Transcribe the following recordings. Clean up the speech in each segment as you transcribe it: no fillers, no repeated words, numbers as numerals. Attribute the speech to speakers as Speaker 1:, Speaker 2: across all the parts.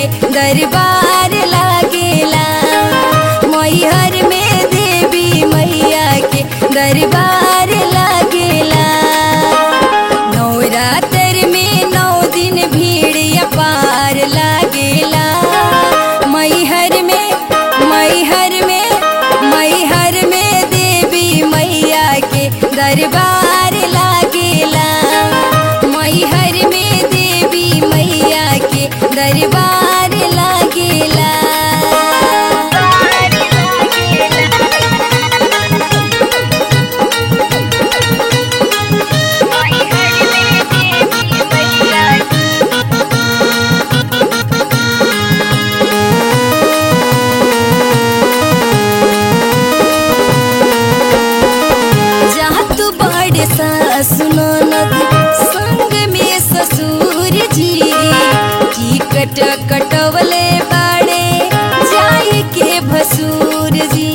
Speaker 1: दरबार लागेला। मैहर में देवी मैया के दरबार लागेला। नवरात्र में 9 दिन भीड़ अपार लागेला। मैहर में देवी मैया के दरबार लागेला। मैहर में देवी मैया के दरबार लागेला। सुनो नदी संग में ससुर जी टिकट कटवले बाड़े जाए के भसुर जी।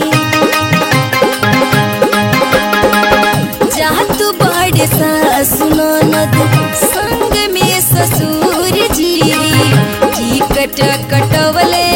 Speaker 1: जहाँ तू बड़े सुनो नदी संग में ससुर जी टिकट कटवले